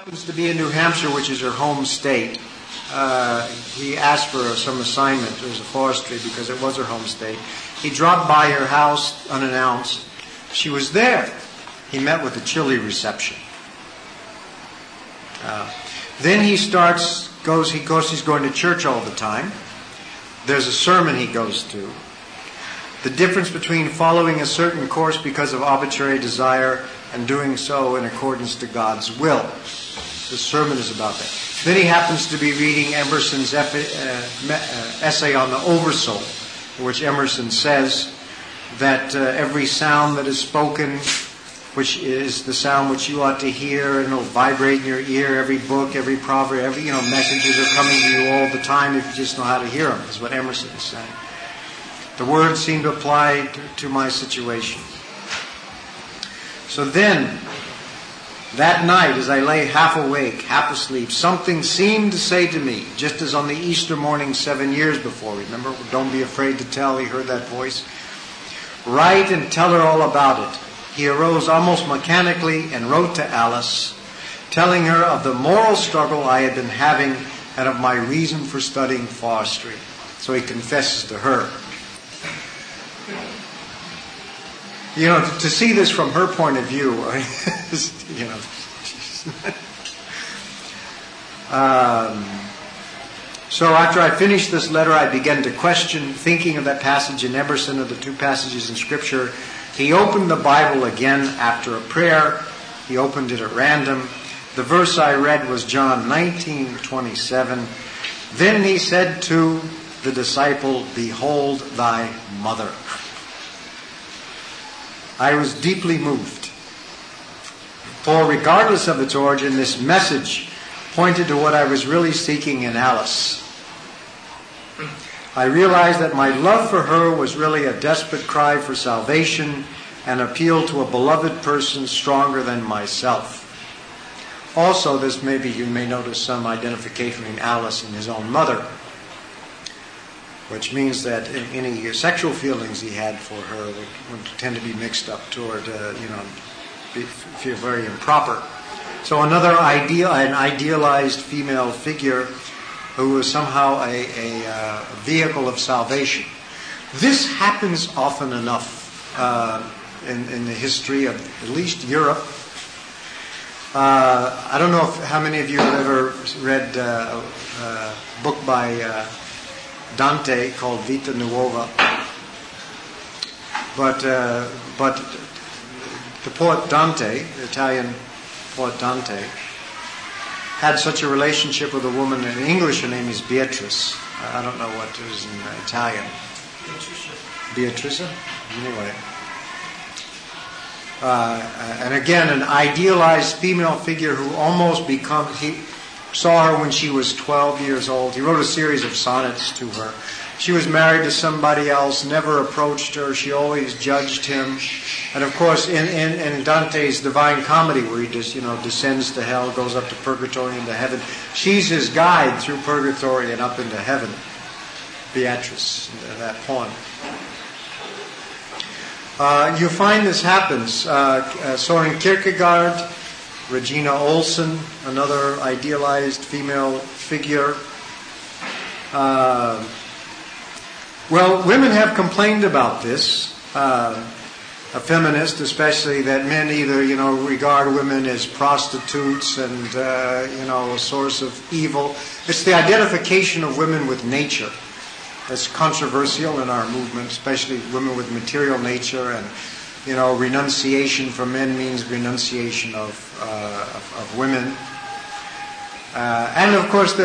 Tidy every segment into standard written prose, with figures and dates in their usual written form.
happens to be in New Hampshire, which is her home state. He asked for some assignment. It was a forestry because it was her home state. He dropped by her house unannounced. She was there. He met with a chilly reception. Then he's going to church all the time. There's a sermon he goes to. The difference between following a certain course because of arbitrary desire and doing so in accordance to God's will. The sermon is about that. Then he happens to be reading Emerson's essay on the Oversoul, in which Emerson says that every sound that is spoken, which is the sound which you ought to hear, and it'll vibrate in your ear, every book, every proverb, messages are coming to you all the time if you just know how to hear them, is what Emerson is saying. The words seem to apply to my situation. So then, that night, as I lay half awake, half asleep, something seemed to say to me, just as on the Easter morning 7 years before. Remember, don't be afraid to tell, he heard that voice. Write and tell her all about it. He arose almost mechanically and wrote to Alice, telling her of the moral struggle I had been having and of my reason for studying forestry. So he confesses to her. To see this from her point of view, So after I finished this letter, I began to question, thinking of that passage in Emerson, of the two passages in Scripture. He opened the Bible again after a prayer. He opened it at random. The verse I read was John 19:27. Then he said to the disciple, "Behold thy mother." I was deeply moved. For regardless of its origin, this message pointed to what I was really seeking in Alice. I realized that my love for her was really a desperate cry for salvation and appeal to a beloved person stronger than myself. Also, you may notice some identification in Alice and his own mother, which means that any sexual feelings he had for her would tend to be mixed up toward, feel very improper. So an idealized female figure who was somehow a vehicle of salvation. This happens often enough in the history of at least Europe. I don't know how many of you have ever read a book by Dante called Vita Nuova, but the poet Dante, the Italian poet Dante, had such a relationship with a woman. In English, her name is Beatrice. I don't know what it is in Italian. Beatrice. Anyway. And again, an idealized female figure who almost he saw her when she was 12 years old. He wrote a series of sonnets to her. She was married to somebody else, never approached her. She always judged him. And of course, in Dante's Divine Comedy, where he just, descends to hell, goes up to purgatory and to heaven, she's his guide through purgatory and up into heaven. Beatrice, that poem. You find this happens. Soren Kierkegaard, Regina Olsen, another idealized female figure. Well, women have complained about this. A feminist, especially, that men either, regard women as prostitutes and, a source of evil. It's the identification of women with nature that's controversial in our movement, especially women with material nature. And, renunciation for men means renunciation of women. And of course,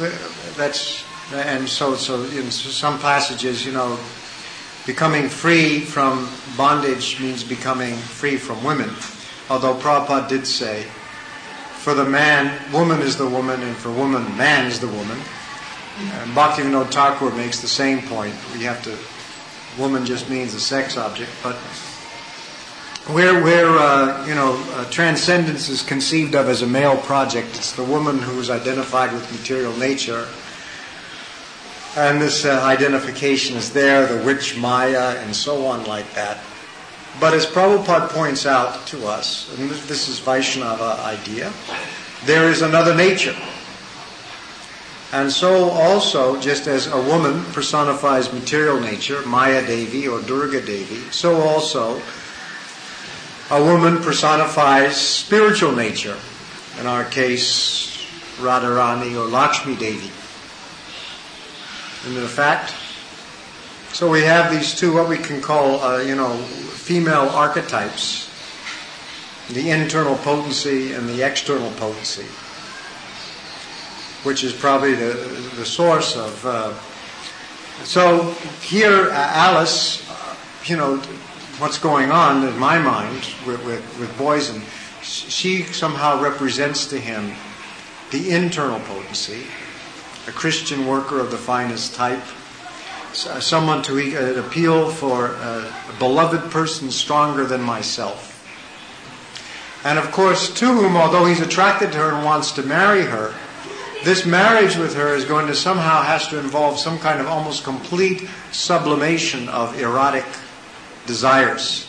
so in some passages, becoming free from bondage means becoming free from women. Although Prabhupada did say, for the man, woman is the woman, and for woman, man is the woman. And Bhaktivinoda Thakur makes the same point. Woman just means a sex object, but where transcendence is conceived of as a male project, it's the woman who is identified with material nature. And this identification is there, the witch Maya, and so on like that. But as Prabhupada points out to us, and this is Vaishnava idea, there is another nature. And so also, just as a woman personifies material nature, Maya Devi or Durga Devi, so also a woman personifies spiritual nature. In our case, Radharani or Lakshmi Devi. And in fact, so we have these two, what we can call, female archetypes. The internal potency and the external potency, which is probably the source of... So here, Alice, what's going on in my mind with Boysen, she somehow represents to him the internal potency, a Christian worker of the finest type, someone to appeal for a beloved person stronger than myself. And of course, to whom, although he's attracted to her and wants to marry her, this marriage with her is going to somehow has to involve some kind of almost complete sublimation of erotic desires.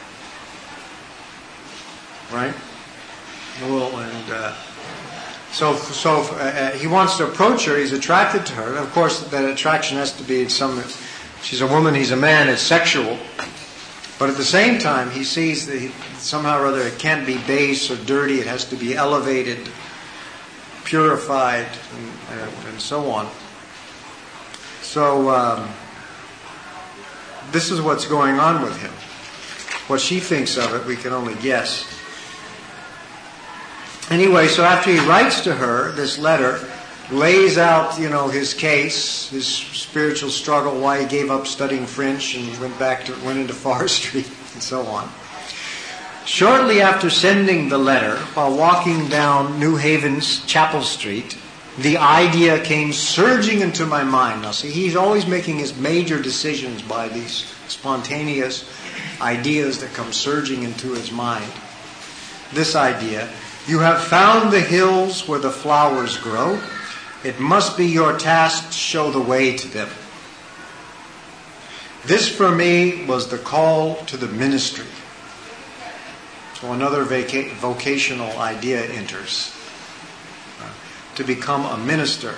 Right? So he wants to approach her, he's attracted to her. And of course, that attraction has to be she's a woman, he's a man, it's sexual. But at the same time, he sees that somehow or other it can't be base or dirty, it has to be elevated, purified, and so on. So this is what's going on with him. What she thinks of it, we can only guess. Anyway, so after he writes to her this letter, lays out, his case, his spiritual struggle, why he gave up studying French and went into forestry and so on. Shortly after sending the letter, while walking down New Haven's Chapel Street, the idea came surging into my mind. Now see, he's always making his major decisions by these spontaneous ideas that come surging into his mind. This idea: you have found the hills where the flowers grow. It must be your task to show the way to them. This for me was the call to the ministry. So another vocational idea enters. To become a minister.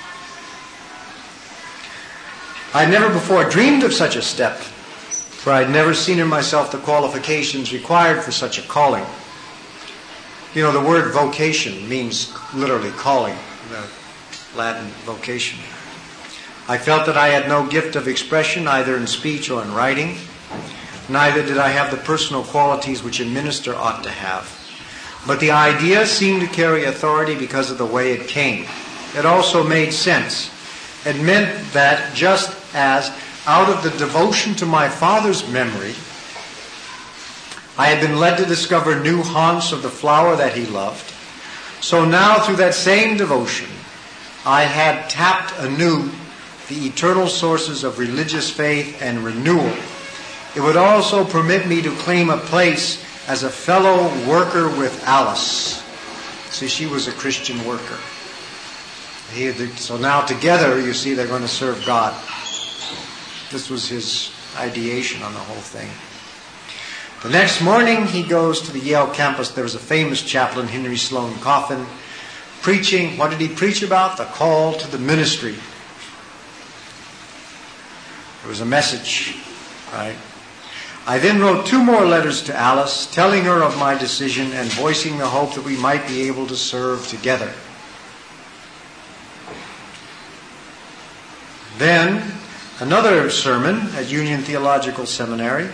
I had never before dreamed of such a step, for I had never seen in myself the qualifications required for such a calling. The word vocation means literally calling, the Latin vocation. I felt that I had no gift of expression either in speech or in writing. Neither did I have the personal qualities which a minister ought to have. But the idea seemed to carry authority because of the way it came. It also made sense. It meant that just as out of the devotion to my father's memory, I had been led to discover new haunts of the flower that he loved, so now through that same devotion, I had tapped anew the eternal sources of religious faith and renewal. It would also permit me to claim a place as a fellow worker with Alice. See, she was a Christian worker. So now together, you see, they're going to serve God. This was his ideation on the whole thing. The next morning, he goes to the Yale campus. There was a famous chaplain, Henry Sloane Coffin, preaching. What did he preach about? The call to the ministry. It was a message, right? I then wrote 2 more letters to Alice, telling her of my decision and voicing the hope that we might be able to serve together. Then, another sermon at Union Theological Seminary.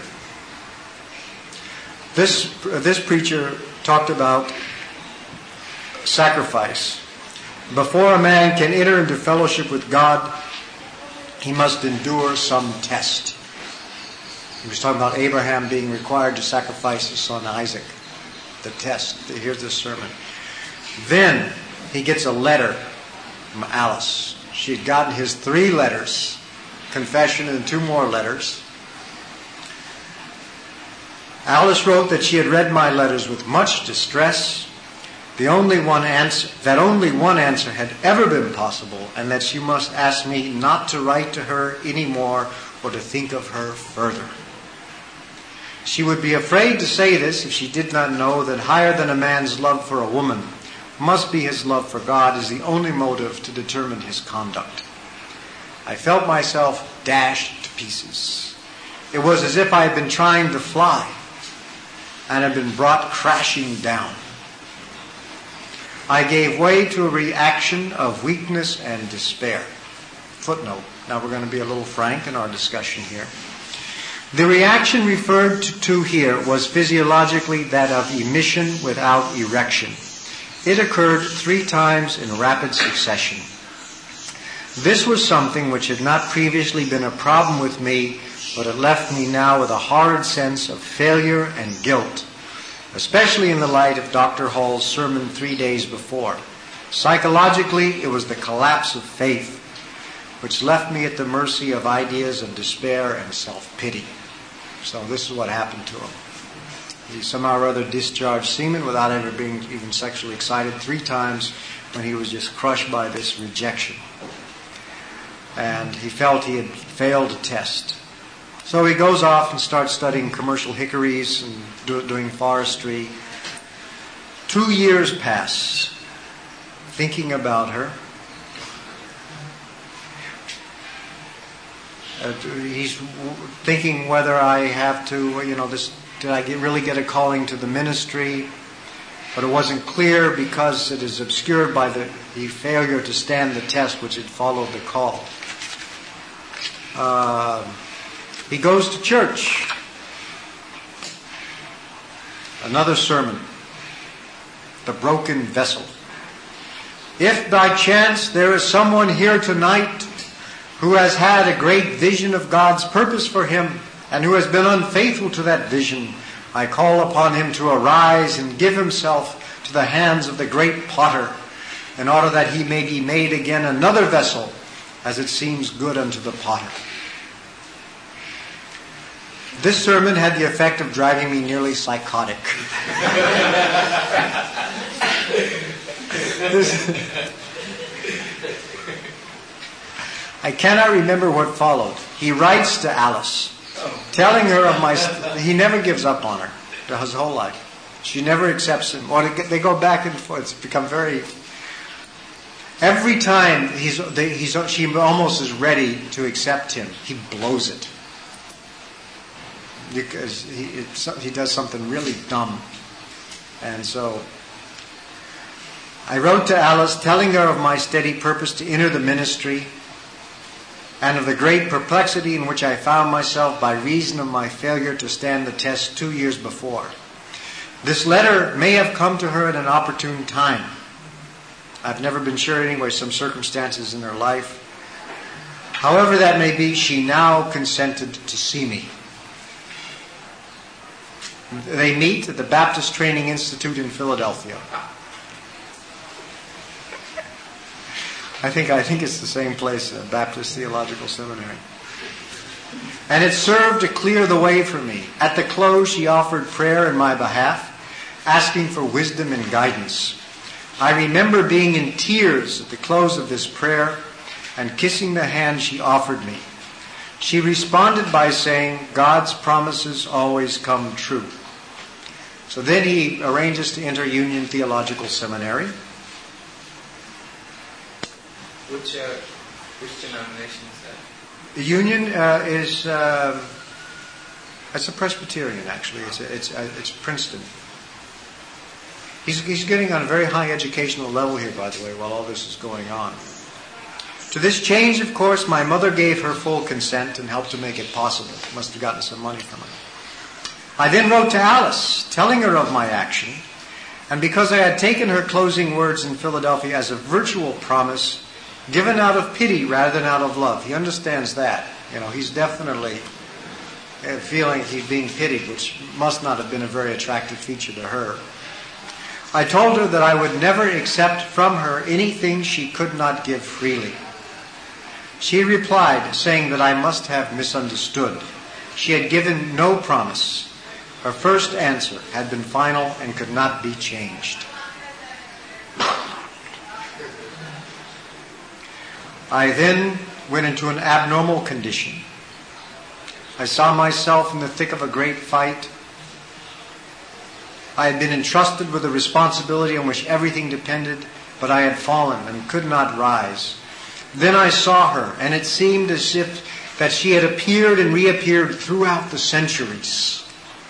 This preacher talked about sacrifice. Before a man can enter into fellowship with God, he must endure some test. He was talking about Abraham being required to sacrifice his son Isaac. The test. Here's the sermon. Then he gets a letter from Alice. She had gotten his 3 letters, confession and 2 more letters. Alice wrote that she had read my letters with much distress, that only one answer had ever been possible, and that she must ask me not to write to her anymore or to think of her further. She would be afraid to say this if she did not know that higher than a man's love for a woman must be his love for God is the only motive to determine his conduct. I felt myself dashed to pieces. It was as if I had been trying to fly and had been brought crashing down. I gave way to a reaction of weakness and despair. Footnote. Now we're going to be a little frank in our discussion here. The reaction referred to here was physiologically that of emission without erection. It occurred 3 times in rapid succession. This was something which had not previously been a problem with me, but it left me now with a horrid sense of failure and guilt, especially in the light of Dr. Hall's sermon 3 days before. Psychologically, it was the collapse of faith, which left me at the mercy of ideas of despair and self-pity. So this is what happened to him. He somehow or other discharged semen without ever being even sexually excited 3 times when he was just crushed by this rejection. And he felt he had failed a test. So he goes off and starts studying commercial hickories and doing forestry. 2 years pass, thinking about her. He's thinking whether I have to, did I really get a calling to the ministry? But it wasn't clear because it is obscured by the failure to stand the test which had followed the call. He goes to church. Another sermon. The broken vessel. If by chance there is someone here tonight who has had a great vision of God's purpose for him and who has been unfaithful to that vision, I call upon him to arise and give himself to the hands of the great potter in order that he may be made again another vessel as it seems good unto the potter. This sermon had the effect of driving me nearly psychotic. I cannot remember what followed. He writes to Alice, telling her of my... He never gives up on her his whole life. She never accepts him. Or they go back and forth. It's become very... Every time she almost is ready to accept him, he blows it. Because he does something really dumb. And so I wrote to Alice telling her of my steady purpose to enter the ministry and of the great perplexity in which I found myself by reason of my failure to stand the test 2 years before. This letter may have come to her at an opportune time. I've never been sure anyway, some circumstances in her life. However that may be, she now consented to see me. They meet at the Baptist Training Institute in Philadelphia. I think it's the same place, Baptist Theological Seminary. And it served to clear the way for me. At the close, she offered prayer in my behalf, asking for wisdom and guidance. I remember being in tears at the close of this prayer and kissing the hand she offered me. She responded by saying, God's promises always come true. So then he arranges to enter Union Theological Seminary. Which denomination is that? The Union is it's a Presbyterian actually. It's Princeton. He's getting on a very high educational level here, by the way, while all this is going on. To this change, of course, my mother gave her full consent and helped to make it possible. Must have gotten some money from her. I then wrote to Alice, telling her of my action, and because I had taken her closing words in Philadelphia as a virtual promise, given out of pity rather than out of love. He understands that. He's definitely feeling he's being pitied, which must not have been a very attractive feature to her. I told her that I would never accept from her anything she could not give freely. She replied, saying that I must have misunderstood. She had given no promise. Her first answer had been final and could not be changed. I then went into an abnormal condition. I saw myself in the thick of a great fight. I had been entrusted with a responsibility on which everything depended, but I had fallen and could not rise. Then I saw her, and it seemed as if that she had appeared and reappeared throughout the centuries.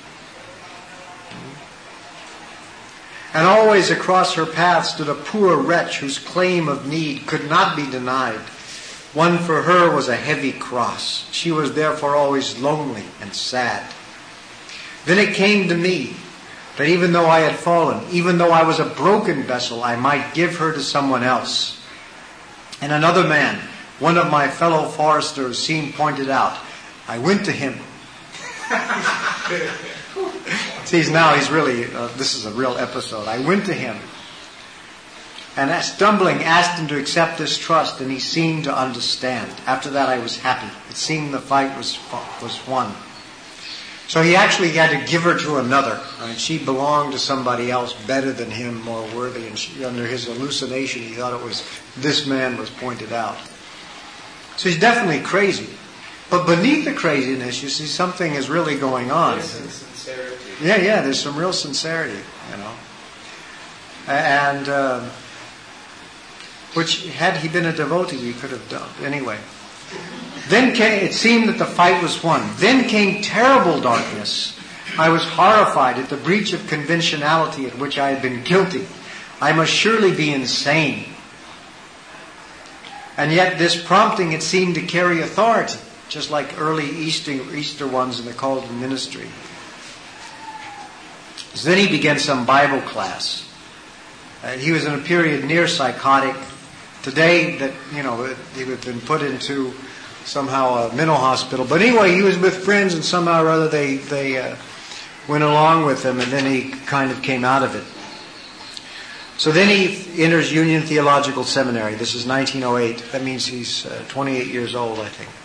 And always across her path stood a poor wretch whose claim of need could not be denied. One for her was a heavy cross. She was therefore always lonely and sad. Then it came to me that even though I had fallen, even though I was a broken vessel, I might give her to someone else. And another man, one of my fellow foresters, seemed pointed out. I went to him. See, now he's really, this is a real episode. I went to him and stumbling asked him to accept this trust, and he seemed to understand. After that I was happy. It seemed the fight was won. So he actually had to give her to another. Right? She belonged to somebody else better than him, more worthy. And under his hallucination, he thought it was this man was pointed out. So he's definitely crazy. But beneath the craziness, you see something is really going on. There's some sincerity. Yeah, there's some real sincerity, And which, had he been a devotee, he could have done. Anyway. Then it seemed that the fight was won. Then came terrible darkness. I was horrified at the breach of conventionality at which I had been guilty. I must surely be insane. And yet this prompting, it seemed to carry authority, just like early Easter ones in the call to ministry. So then he began some Bible class. He was in a period near psychotic. Today, that he had been put into somehow a mental hospital. But anyway, he was with friends, and somehow or other they went along with him, and then he kind of came out of it. So then he enters Union Theological Seminary. This is 1908. That means he's 28 years old, I think.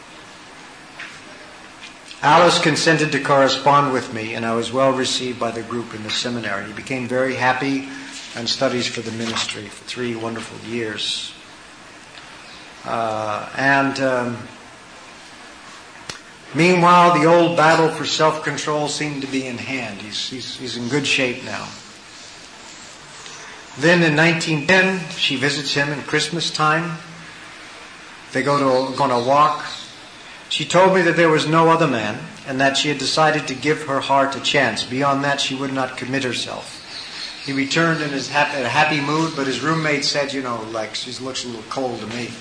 Alice consented to correspond with me, and I was well received by the group in the seminary. He became very happy and studies for the ministry for 3 wonderful years. Meanwhile, the old battle for self-control seemed to be in hand. He's in good shape now. Then in 1910, she visits him in Christmas time. They going to walk. She told me that there was no other man, and that she had decided to give her heart a chance. Beyond that, she would not commit herself. He returned in a happy mood, but his roommate said, she looks a little cold to me.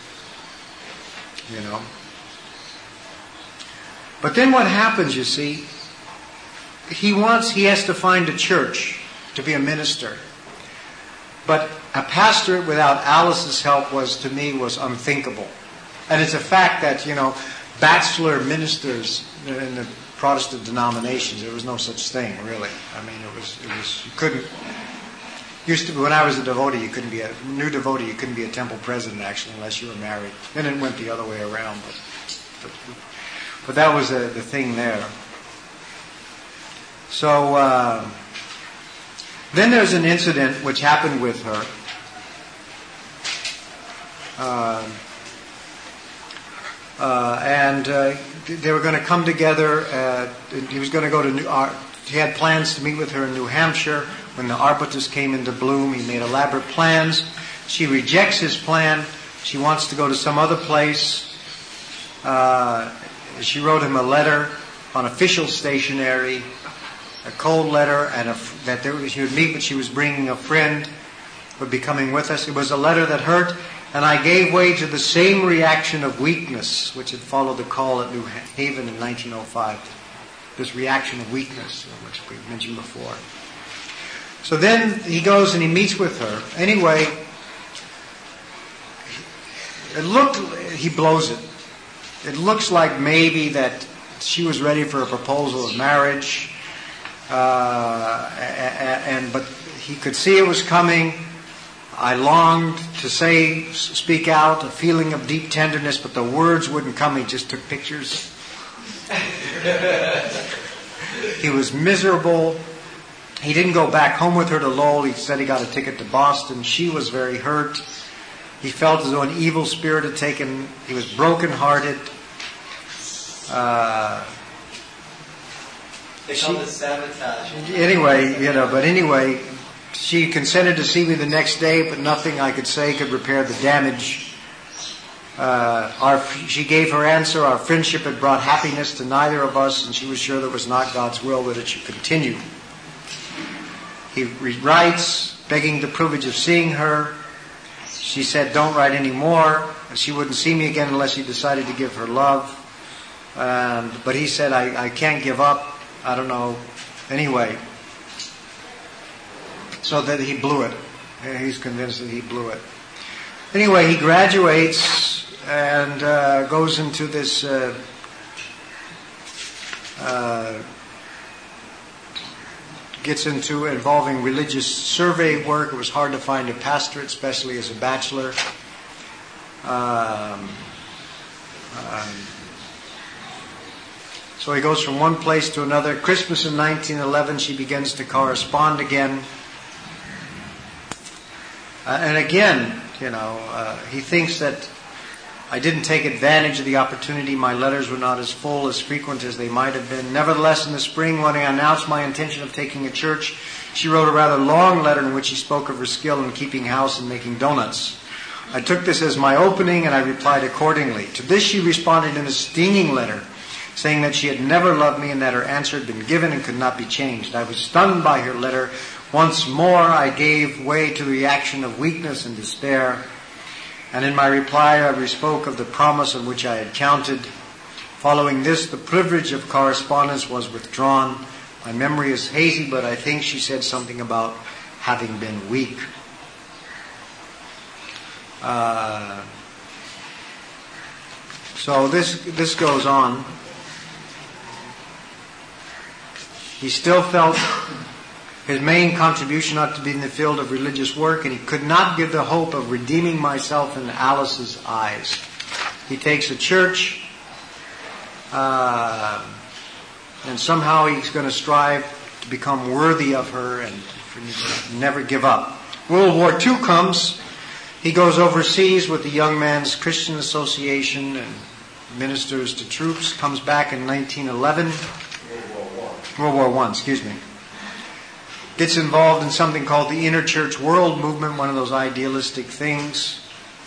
But then what happens, you see, he has to find a church to be a minister. But a pastor without Alice's help was unthinkable. And it's a fact that, bachelor ministers in the Protestant denominations, there was no such thing, really. I mean, you couldn't, used to be, when I was a devotee, you couldn't be a temple president, actually, unless you were married. Then it went the other way around, but that was the thing there. So, then there's an incident which happened with her. They were going to come together. He was going to go to he had plans to meet with her in New Hampshire. When the arbutus came into bloom, he made elaborate plans. She rejects his plan. She wants to go to some other place. She wrote him a letter on official stationery, a cold letter, and she would meet, but she was bringing a friend, would be coming with us. It was a letter that hurt, and I gave way to the same reaction of weakness which had followed the call at New Haven in 1905. This reaction of weakness, which we mentioned before. So then he goes and he meets with her. Anyway, he blows it. It looks like maybe that she was ready for a proposal of marriage, but he could see it was coming. I longed to speak out, a feeling of deep tenderness, but the words wouldn't come. He just took pictures. He was miserable. He didn't go back home with her to Lowell. He said he got a ticket to Boston. She was very hurt. He felt as though an evil spirit had taken. He was brokenhearted. They call this sabotage. Anyway, she consented to see me the next day, but nothing I could say could repair the damage. She gave her answer. Our friendship had brought happiness to neither of us, and she was sure that it was not God's will that it should continue. He writes, begging the privilege of seeing her. She said, don't write any more. She wouldn't see me again unless he decided to give her love. But he said, I can't give up. I don't know. Anyway, so that he blew it. He's convinced that he blew it. Anyway, he graduates and goes into this gets into involving religious survey work. It was hard to find a pastorate, especially as a bachelor. So he goes from one place to another. Christmas in 1911, she begins to correspond again. And again, he thinks that I didn't take advantage of the opportunity. My letters were not as full, as frequent as they might have been. Nevertheless, in the spring, when I announced my intention of taking a church, she wrote a rather long letter in which she spoke of her skill in keeping house and making donuts. I took this as my opening, and I replied accordingly. To this she responded in a stinging letter, saying that she had never loved me and that her answer had been given and could not be changed. I was stunned by her letter. Once more I gave way to the reaction of weakness and despair. And in my reply I spoke of the promise on which I had counted. Following this, the privilege of correspondence was withdrawn. My memory is hazy, but I think she said something about having been weak. So this goes on. He still felt his main contribution ought to be in the field of religious work, and he could not give the hope of redeeming myself in Alice's eyes. He takes a church, and somehow he's going to strive to become worthy of her and never give up. World War II comes. He goes overseas with the Young Men's Christian Association and ministers to troops. Comes back in 1911. World War I, excuse me. Gets involved in something called the Interchurch World Movement, one of those idealistic things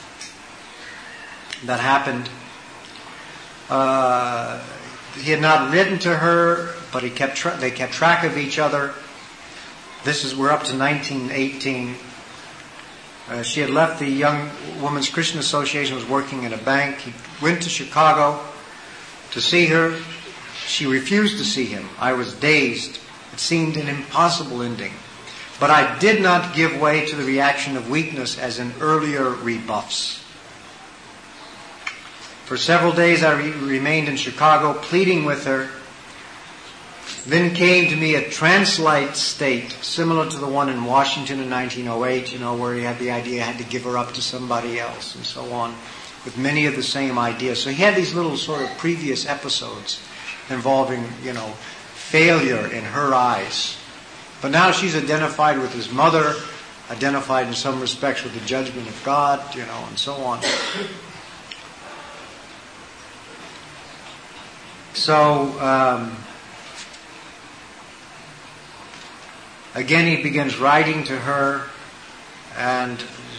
that happened. He had not written to her, but they kept track of each other. We're up to 1918. She had left the Young Women's Christian Association, was working in a bank. He went to Chicago to see her. She refused to see him. I was dazed. It seemed an impossible ending. But I did not give way to the reaction of weakness as in earlier rebuffs. For several days I remained in Chicago pleading with her. Then came to me a trance-like state similar to the one in Washington in 1908, where he had the idea he had to give her up to somebody else and so on, with many of the same ideas. So he had these little sort of previous episodes involving, failure in her eyes. But now she's identified with his mother, identified in some respects with the judgment of God, and so on. So, again he begins writing to her, and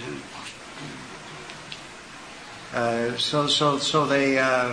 so they...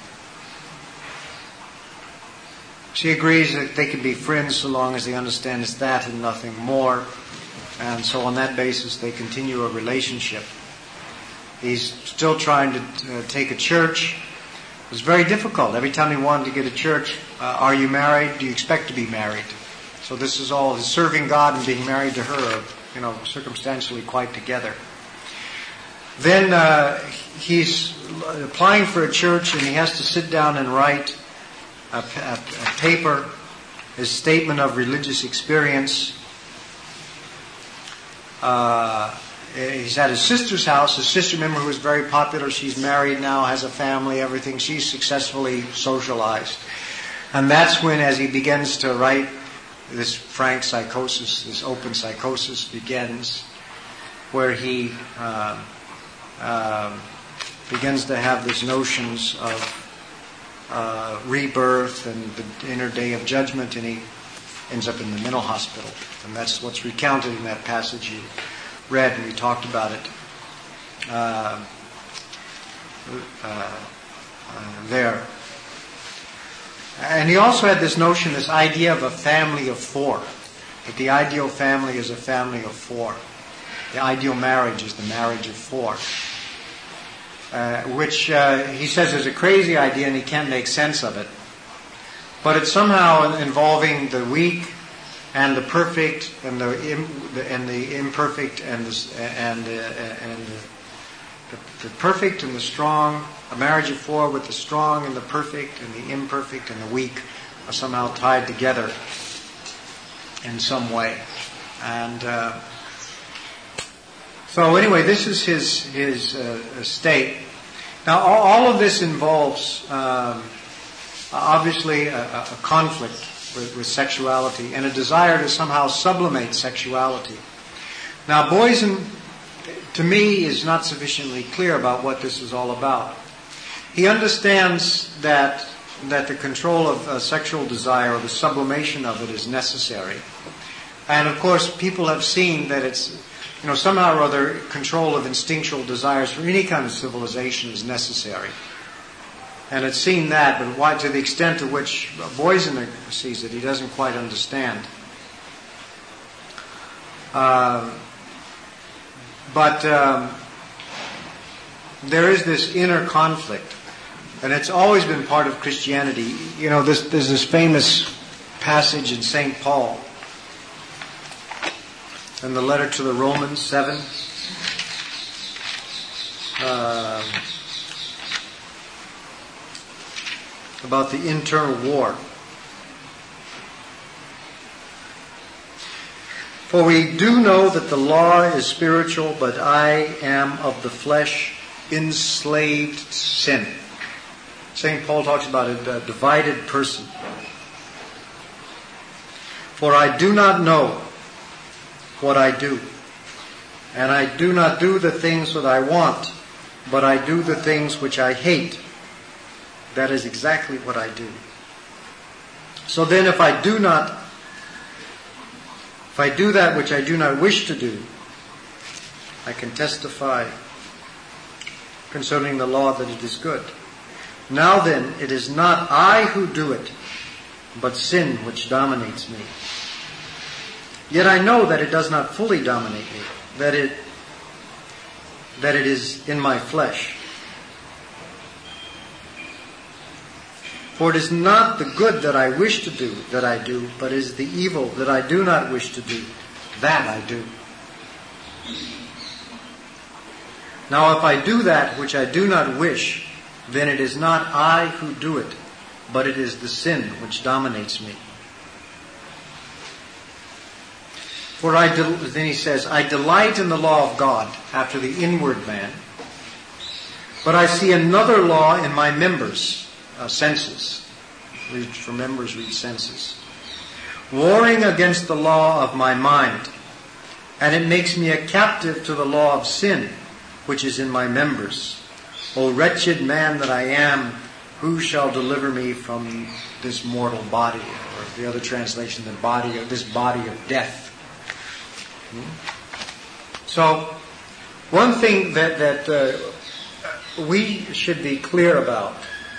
She agrees that they can be friends so long as they understand it's that and nothing more. And so on that basis, they continue a relationship. He's still trying to take a church. It was very difficult. Every time he wanted to get a church, are you married? Do you expect to be married? So this is all, his serving God and being married to her, circumstantially quite together. Then he's applying for a church, and he has to sit down and write a paper, his statement of religious experience. He's at his sister's house. His sister, remember, who was very popular. She's married now, has a family, everything. She's successfully socialized. And that's when, as he begins to write, this frank psychosis, this open psychosis begins, where he begins to have these notions of rebirth and the inner day of judgment, and he ends up in the mental hospital. And that's what's recounted in that passage you read, and we talked about it there. And he also had this notion, this idea of a family of four. That the ideal family is a family of four. The ideal marriage is the marriage of four. Which he says is a crazy idea and he can't make sense of it. But it's somehow involving the weak and the perfect and the imperfect and the perfect and the strong. A marriage of four with the strong and the perfect and the imperfect and the weak are somehow tied together in some way. And so anyway, this is his state. Now all of this involves obviously a conflict with sexuality and a desire to somehow sublimate sexuality. Now Boysen, to me, is not sufficiently clear about what this is all about. He understands that the control of sexual desire, or the sublimation of it, is necessary. And of course, people have seen that it's, somehow or other, control of instinctual desires for any kind of civilization is necessary. And it's seen that, but why, to the extent to which Boysen sees it, he doesn't quite understand. But there is this inner conflict, and it's always been part of Christianity. There's this famous passage in St. Paul, in the letter to the Romans 7, about the internal war. For we do know that the law is spiritual, but I am of the flesh, enslaved to sin. St. Paul talks about a divided person. For I do not know what I do, and I do not do the things that I want, but I do the things which I hate. That is exactly what I do. So then if I do that which I do not wish to do, I can testify concerning the law that it is good. Now then, it is not I who do it, but sin which dominates me. Yet I know that it does not fully dominate me, that it is in my flesh. For it is not the good that I wish to do that I do, but is the evil that I do not wish to do, that I do. Now if I do that which I do not wish, then it is not I who do it, but it is the sin which dominates me. For then he says, I delight in the law of God after the inward man, but I see another law in my members, senses. For members, read senses. Warring against the law of my mind, and it makes me a captive to the law of sin, which is in my members. O wretched man that I am, who shall deliver me from this mortal body? Or the other translation, this body of death. So, one thing that we should be clear about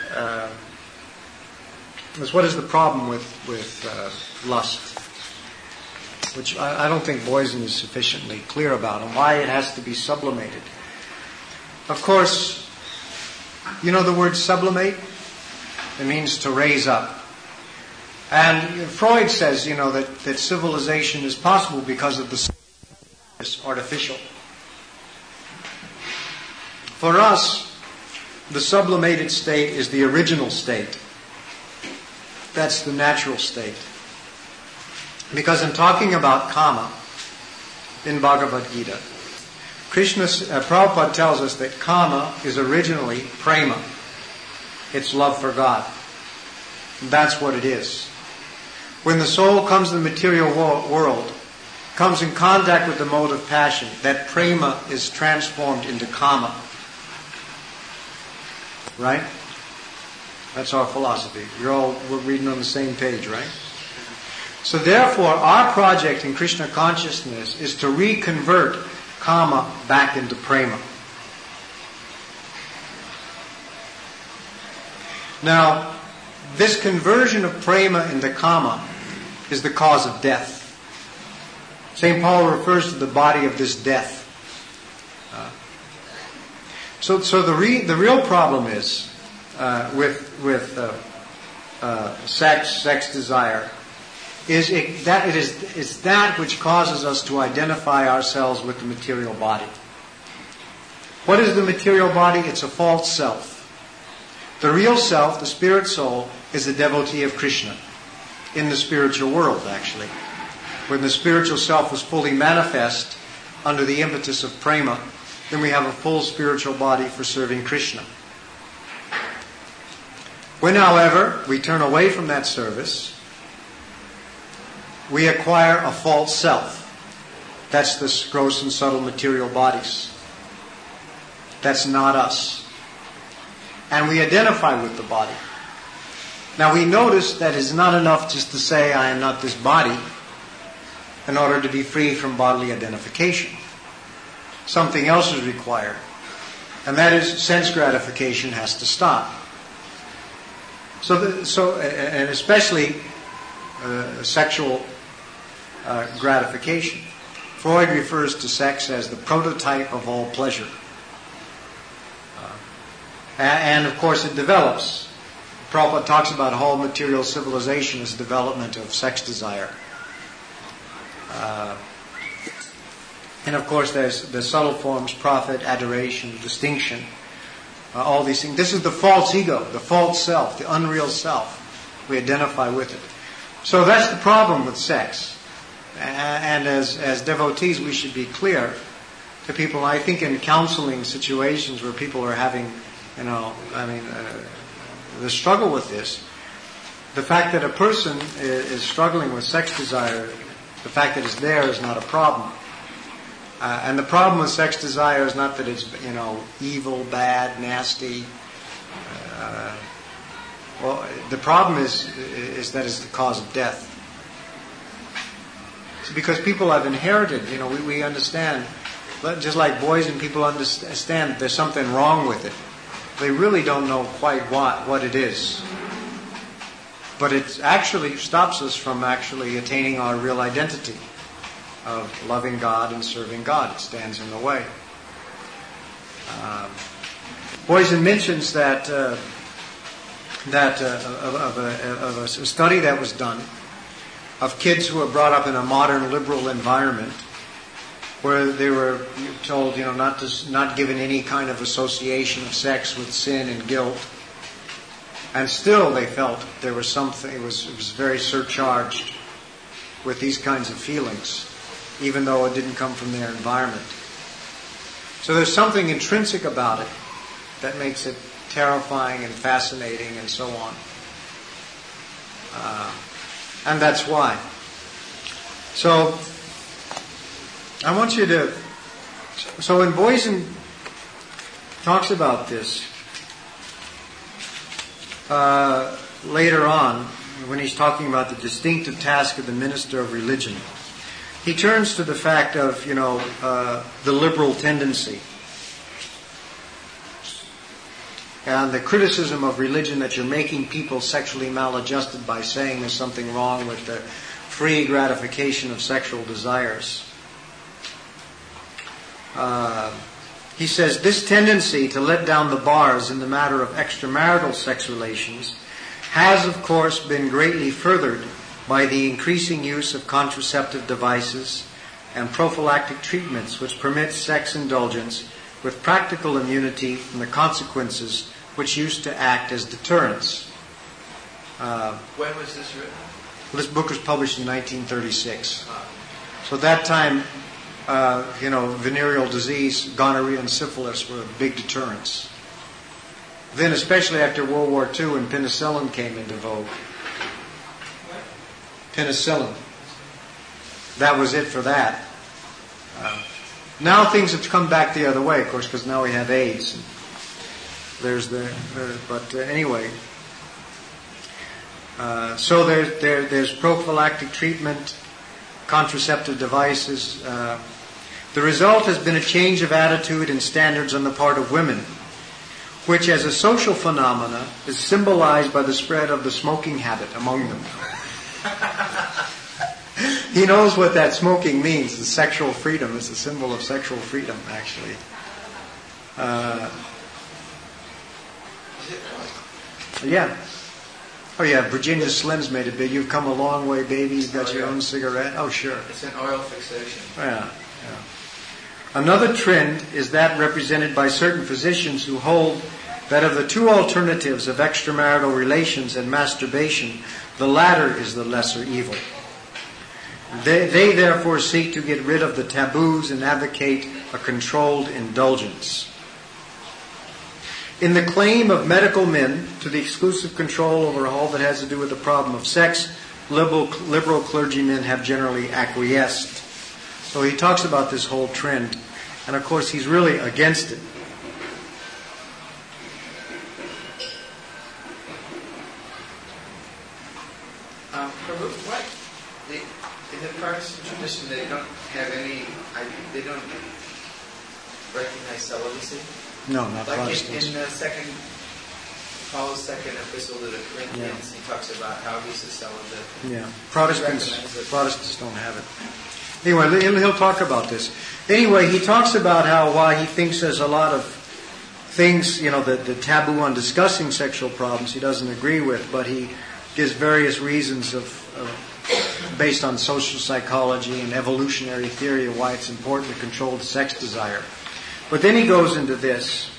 is what is the problem with lust, which I don't think Boysen is sufficiently clear about, and why it has to be sublimated. Of course, you know the word sublimate? It means to raise up. And Freud says, that civilization is possible because of the artificial. For us, the sublimated state is the original state. That's the natural state. Because in talking about kama in Bhagavad Gita, Prabhupada tells us that kama is originally prema. It's love for God. That's what it is. When the soul comes to the material world, comes in contact with the mode of passion, that prema is transformed into kama. Right? That's our philosophy. We're reading on the same page, right? So therefore, our project in Krishna consciousness is to reconvert kama back into prema. Now, this conversion of prema into kama is the cause of death. St. Paul refers to the body of this death. So the real problem is with sex desire is that which causes us to identify ourselves with the material body. What is the material body? It's a false self. The real self, the spirit soul, is a devotee of Krishna in the spiritual world, actually. When the spiritual self is fully manifest under the impetus of prema, then we have a full spiritual body for serving Krishna. When, however, we turn away from that service, we acquire a false self. That's the gross and subtle material bodies. That's not us. And we identify with the body. Now we notice that it's not enough just to say, I am not this body, in order to be free from bodily identification. Something else is required. And that is, sense gratification has to stop. And especially sexual gratification. Freud refers to sex as the prototype of all pleasure. And of course it develops. Prabhupada talks about whole material civilization as development of sex desire. And of course there's the subtle forms, profit, adoration, distinction, all these things. This is the false ego, the false self, the unreal self. We identify with it. So that's the problem with sex. And as devotees we should be clear to people. I think in counseling situations where people are having, the struggle with this, the fact that a person is struggling with sex desire, the fact that it's there is not a problem. And the problem with sex desire is not that it's, evil, bad, nasty. The problem is that it's the cause of death. It's because people have inherited, we understand, just like boys and people understand there's something wrong with it. They really don't know quite what it is. But it actually stops us from actually attaining our real identity of loving God and serving God. It stands in the way. Boysen mentions that of a study that was done of kids who were brought up in a modern liberal environment, where they were told, not given any kind of association of sex with sin and guilt, and still they felt there was something. It was very surcharged with these kinds of feelings, even though it didn't come from their environment. So there's something intrinsic about it that makes it terrifying and fascinating and so on. And that's why. So I want you to... So when Boysen talks about this, later on, when he's talking about the distinctive task of the minister of religion, he turns to the fact of, the liberal tendency and the criticism of religion that you're making people sexually maladjusted by saying there's something wrong with the free gratification of sexual desires. He says, this tendency to let down the bars in the matter of extramarital sex relations has, of course, been greatly furthered by the increasing use of contraceptive devices and prophylactic treatments which permit sex indulgence with practical immunity from the consequences which used to act as deterrents. When was this written? This book was published in 1936. So at that time, venereal disease, gonorrhea and syphilis were big deterrents. Then, especially after World War II, when penicillin came into vogue. Penicillin. That was it for that. Now things have come back the other way, of course, because now we have AIDS. But anyway, So there's prophylactic treatment, contraceptive devices. The result has been a change of attitude and standards on the part of women, which as a social phenomena is symbolized by the spread of the smoking habit among them. He knows what that smoking means. The sexual freedom is a symbol of sexual freedom, actually. Yeah. Oh yeah, Virginia Slims made it big. You've come a long way, baby. You've got your own cigarette. Oh sure. It's an oil fixation. Yeah. Another trend is that represented by certain physicians who hold that of the two alternatives of extramarital relations and masturbation, the latter is the lesser evil. They therefore seek to get rid of the taboos and advocate a controlled indulgence. In the claim of medical men to the exclusive control over all that has to do with the problem of sex, liberal clergymen have generally acquiesced. So he talks about this whole trend, and of course he's really against it. In the Protestant tradition, they don't have any. They don't recognize celibacy. No, not like Protestants. In Paul's second epistle to the Corinthians, he talks about how he's a celibate. Yeah, Protestants don't have it. Anyway, he'll talk about this. Anyway, he talks about how why he thinks there's a lot of things, the taboo on discussing sexual problems he doesn't agree with, but he gives various reasons based on social psychology and evolutionary theory of why it's important to control the sex desire. But then he goes into this.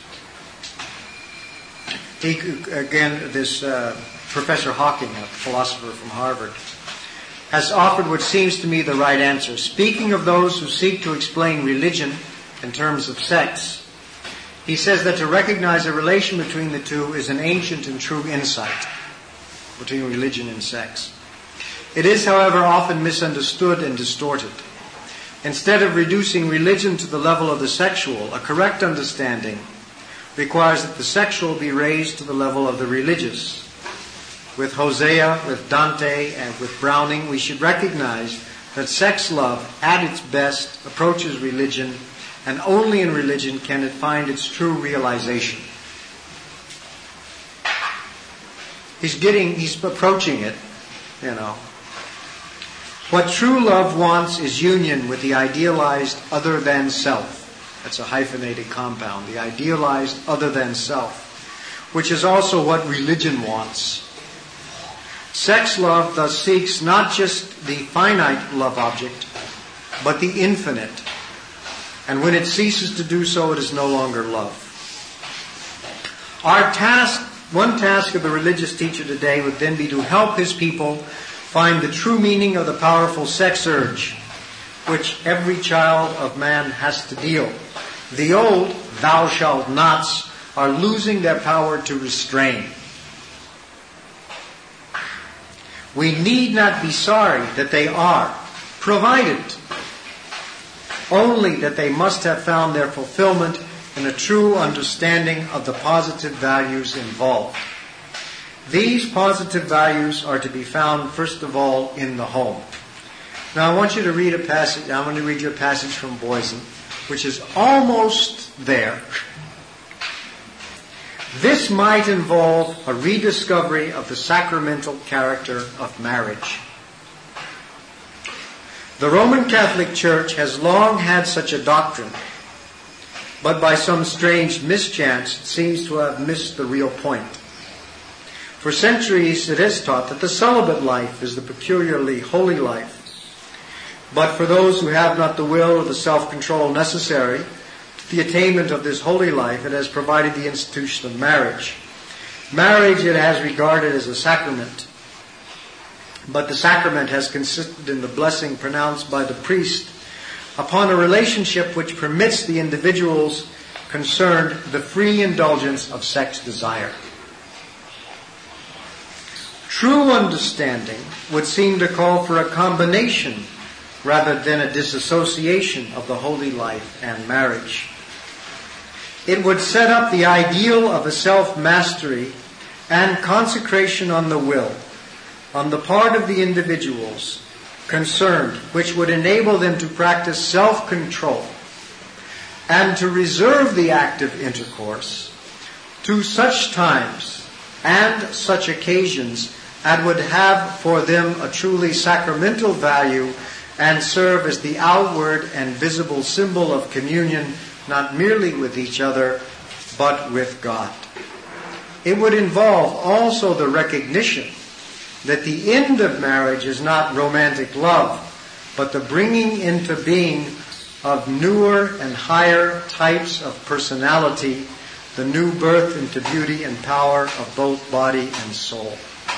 This Professor Hawking, a philosopher from Harvard, has offered what seems to me the right answer. Speaking of those who seek to explain religion in terms of sex, he says that to recognize a relation between the two is an ancient and true insight between religion and sex. It is, however, often misunderstood and distorted. Instead of reducing religion to the level of the sexual, a correct understanding requires that the sexual be raised to the level of the religious. With Hosea, with Dante, and with Browning, we should recognize that sex love, at its best, approaches religion, and only in religion can it find its true realization. He's approaching it, What true love wants is union with the idealized other than self. That's a hyphenated compound. The idealized other than self, which is also what religion wants. Sex love thus seeks not just the finite love object, but the infinite. And when it ceases to do so, it is no longer love. One task of the religious teacher today would then be to help his people find the true meaning of the powerful sex urge, which every child of man has to deal. The old "thou shalt nots" are losing their power to restrain. We need not be sorry that they are, provided only that they must have found their fulfillment in a true understanding of the positive values involved. These positive values are to be found, first of all, in the home. Now I want you to read a passage. I'm going to read you a passage from Boysen, which is almost there. This might involve a rediscovery of the sacramental character of marriage. The Roman Catholic Church has long had such a doctrine, but by some strange mischance it seems to have missed the real point. For centuries it has taught that the celibate life is the peculiarly holy life. But for those who have not the will or the self-control necessary to the attainment of this holy life, it has provided the institution of marriage. Marriage it has regarded as a sacrament. But the sacrament has consisted in the blessing pronounced by the priest upon a relationship which permits the individuals concerned the free indulgence of sex desire. True understanding would seem to call for a combination rather than a disassociation of the holy life and marriage. It would set up the ideal of a self-mastery and consecration on the will, on the part of the individuals concerned, which would enable them to practice self-control and to reserve the act of intercourse to such times and such occasions as would have for them a truly sacramental value and serve as the outward and visible symbol of communion, not merely with each other, but with God. It would involve also the recognition that the end of marriage is not romantic love, but the bringing into being of newer and higher types of personality, the new birth into beauty and power of both body and soul.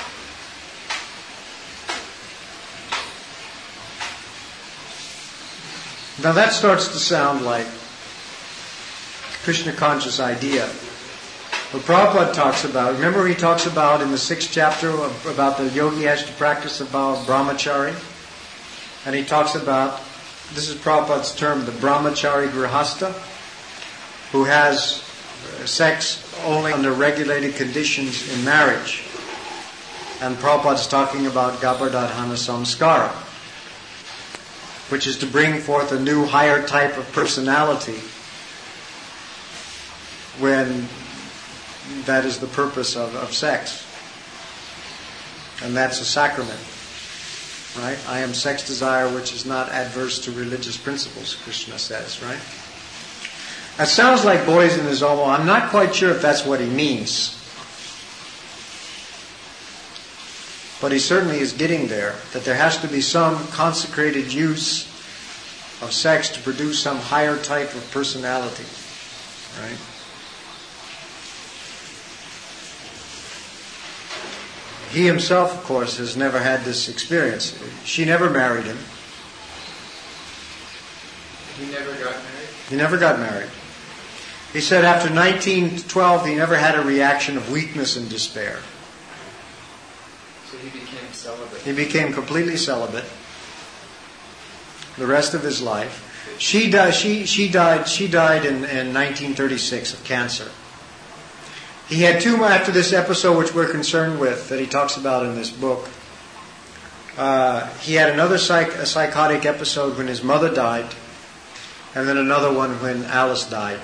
Now that starts to sound like Krishna conscious idea. What Prabhupada talks about, remember he talks about in the 6th chapter about the yogi has to practice about brahmachari? And he talks about, this is Prabhupada's term, the brahmachari grihasta, who has sex only under regulated conditions in marriage. And Prabhupada's talking about garbhodadhana samskara, which is to bring forth a new higher type of personality when that is the purpose of sex. And that's a sacrament. Right? I am sex desire which is not adverse to religious principles, Krishna says, right? That sounds like boys in his own. I'm not quite sure if that's what he means. But he certainly is getting there, that there has to be some consecrated use of sex to produce some higher type of personality. Right? He himself, of course, has never had this experience. She never married him. He never got married? He never got married. He said after 1912 he never had a reaction of weakness and despair. So he became celibate. He became completely celibate the rest of his life. She died in 1936 of cancer. He had two more after this episode, which we're concerned with, that he talks about in this book. He had another psychotic episode when his mother died, and then another one when Alice died.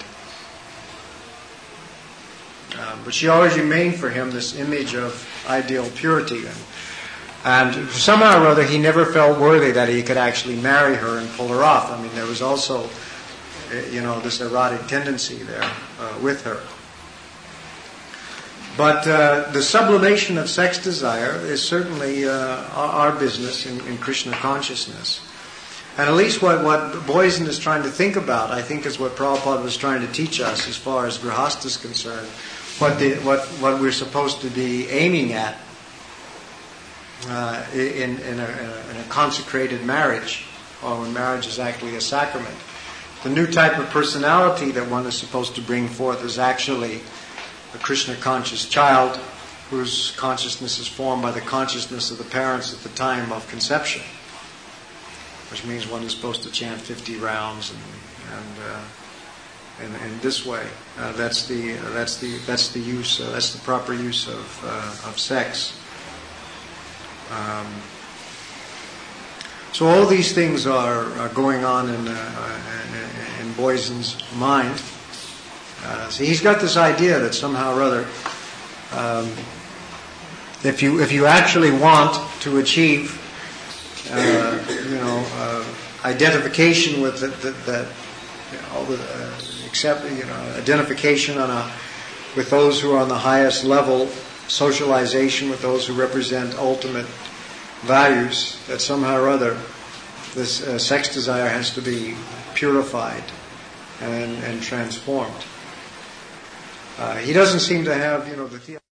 But she always remained for him this image of ideal purity. And somehow or other, he never felt worthy that he could actually marry her and pull her off. I mean, there was also, this erotic tendency there with her. But the sublimation of sex desire is certainly our business in Krishna consciousness. And at least what Boysen is trying to think about, I think, is what Prabhupada was trying to teach us as far as Grihastha is concerned. What we're supposed to be aiming at in a consecrated marriage, or when marriage is actually a sacrament. The new type of personality that one is supposed to bring forth is actually a Krishna conscious child whose consciousness is formed by the consciousness of the parents at the time of conception, which means one is supposed to chant 50 rounds and in this way. That's the proper use of sex. So all these things are going on in Boysen's mind. So he's got this idea that somehow or other, if you actually want to achieve, identification with identification with those who are on the highest level, socialization with those who represent ultimate values, that somehow or other this sex desire has to be purified and transformed. He doesn't seem to have, the theology.